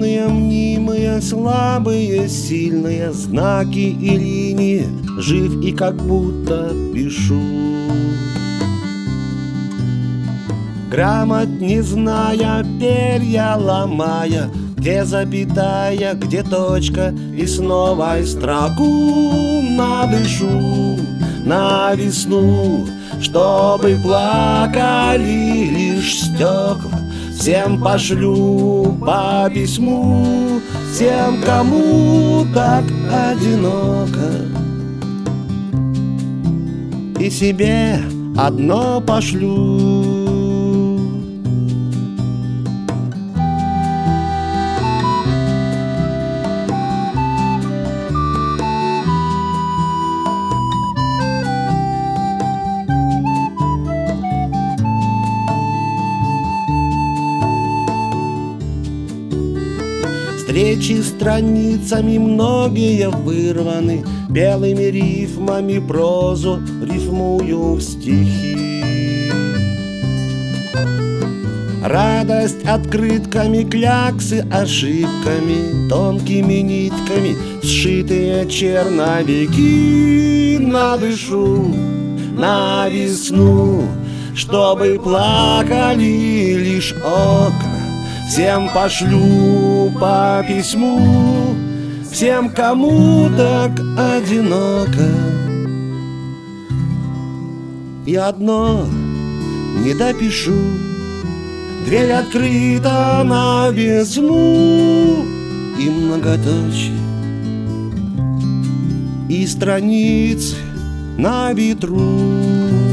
ложные, мнимые, слабые, сильные знаки и линии, жив и как будто пишу. Грамот не зная, перья ломая, где запятая, где точка, и с новой строку надышу на весну, чтобы плакали лишь стекла. Всем пошлю по письму, всем, кому так одиноко, и себе одно пошлю. Встречи страницами многие вырваны, белыми рифмами прозу рифмую в стихи. Радость открытками, кляксы ошибками, тонкими нитками сшитые черновики надышу на весну, чтобы плакали лишь окна. Всем пошлю по письму, всем, кому так одиноко, и одно не допишу. Дверь открыта на весну, и многоточие, и страницы на ветру.